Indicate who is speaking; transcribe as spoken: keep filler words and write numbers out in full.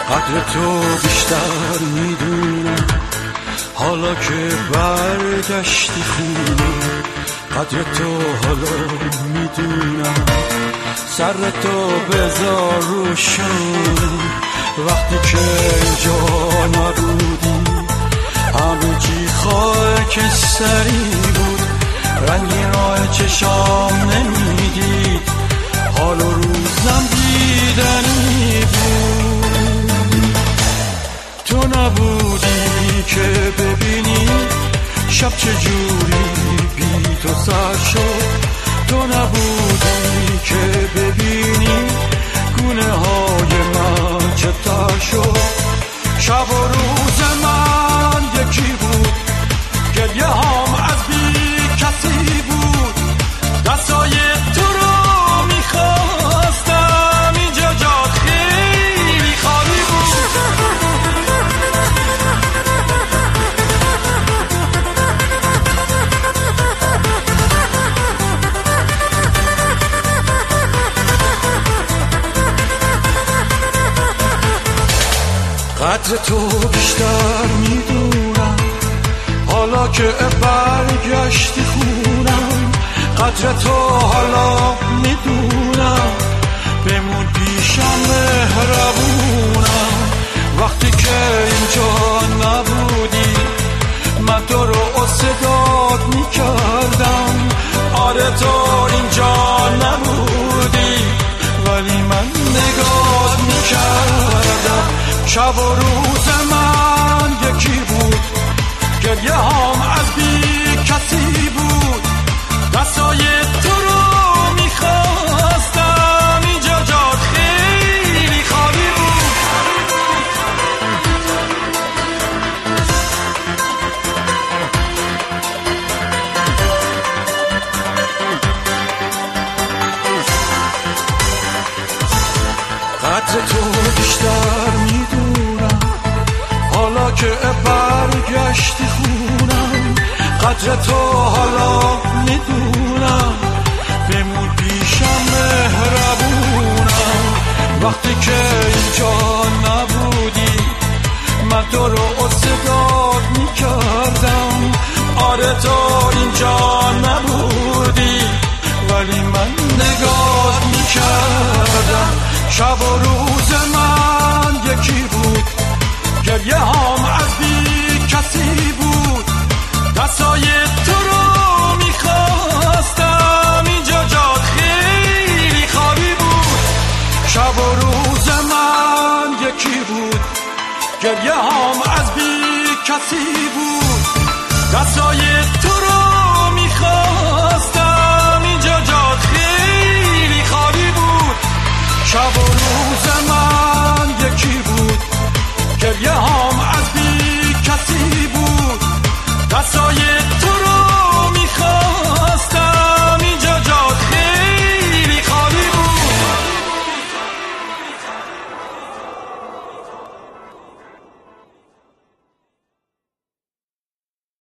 Speaker 1: قدر تو بیشتر میدونم حالا که برگشتی خونه. قدر تو حالا میدونم سر تو بذار روشن. وقتی که اینجا نبودی همه چی خاک سری بود. رنگی راه چشام نمیدید حال و روزم دیدنی بود. تو نبودی که ببینی شب چجوری بی تو سر شد. تو نبودی که ببینی گونه های من چه تر شد. شب و روز من یکی بود، گریه هم از بی کسی بود. دستای تو رو میخواستم اینجا جات خیلی خالی بود. قدر تو بیشتر میدونم حالا که برگشتی خونم. قدر تو حالا میدونم بمون پیشم مهربونم. وقتی که اینجا نبودی من تو رو صدات میکردم. آره تو اینجا نبودی ولی من نگاه میکردم. شب و روز من یکی بود، گریه هم از بی کسی بود. دستای تو رو میخواستم اینجا جات خیلی خالی بود. قدر تو بیشتر میدونم حالا که برگشتی خونم. قدر تو حالا میدونم بمون پیشم مهربونم. وقتی که اینجا نبودی من تو رو صدات میکردم. آره تو اینجا نبودی ولی من نگاه میکردم. شب و روز من یکی بود، گریه هم از بی کسی بود. دستای تو رو میخواستم اینجا جات خیلی خالی بود. شب و روز من یکی بود، گریه هم از بی کسی بود. دستای تو رو